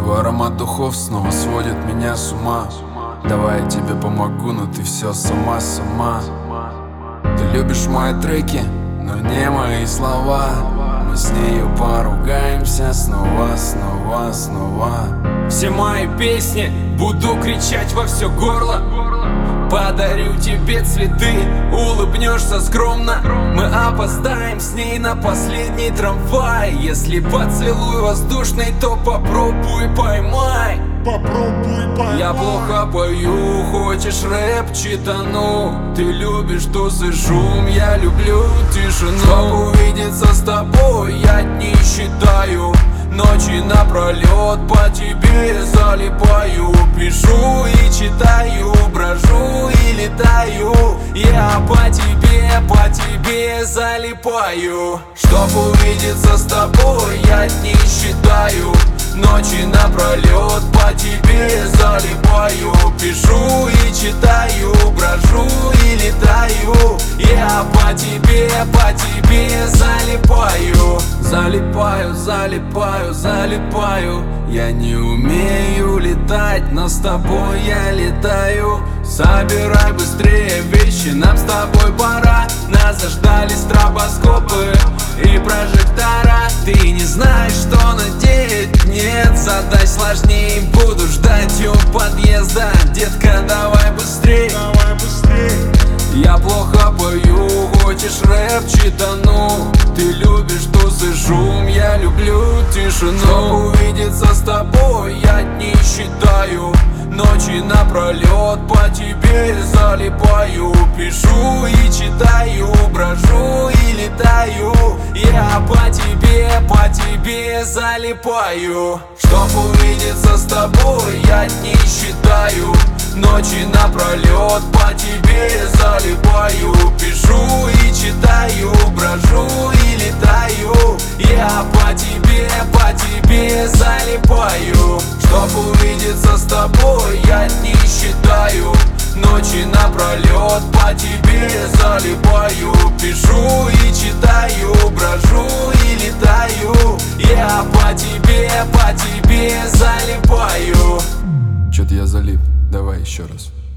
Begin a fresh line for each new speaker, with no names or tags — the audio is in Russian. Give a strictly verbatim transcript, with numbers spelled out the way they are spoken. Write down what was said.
Твой аромат духов снова сводит меня с ума. Давай я тебе помогу, но ты все сама, сама. Ты любишь мои треки, но не мои слова. Мы с нею поругаемся снова, снова, снова.
Все мои песни буду кричать во все горло. Подарю тебе цветы, улыбнешься скромно. Мы опоздаем с ней на последний трамвай. Если поцелуй воздушный, то попробуй поймай.
Попробуй поймай.
Я плохо пою, хочешь рэп, читану. Ты любишь тусы, шум, я люблю тишину. Чтоб увидеться с тобой, я дни считаю. Ночи напролет по тебе залипаю. Пишу и читаю, брожу и летаю. Я по тебе, по тебе залипаю. Чтоб увидеться с тобой, я дни считаю. Ночи напролет по тебе залипаю. Пишу и читаю, брожу и летаю. Я по тебе, по тебе залипаю. Залипаю, залипаю, залипаю. Я не умею летать, но с тобой я летаю. Собирай быстрее вещи, нам с тобой пора. Нас заждались стробоскопы и прожектора. Ты не знаешь, что надеть, нет, задай сложней. Буду ждать у подъезда, детка, давай быстрей.
Давай быстрей.
Я плохо пою, хочешь рэп, читану. Ты любишь тусы, шум, я люблю тишину. Чтоб увидеться с тобой, я дни считаю. Ночи напролет по тебе залипаю. Пишу и читаю, брожу и летаю. Я по тебе, по тебе залипаю. Чтоб увидеться с тобой, я дни считаю. Ночи напролет по тебе залипаю. Пишу и читаю, брожу и летаю. Я по тебе, по тебе залипаю. Чтоб увидеться с тобой, я дни считаю. Ночи напролет по тебе залипаю. Пишу и читаю, брожу и летаю. Я по тебе, по тебе залипаю.
Чё-то я залип, давай еще раз.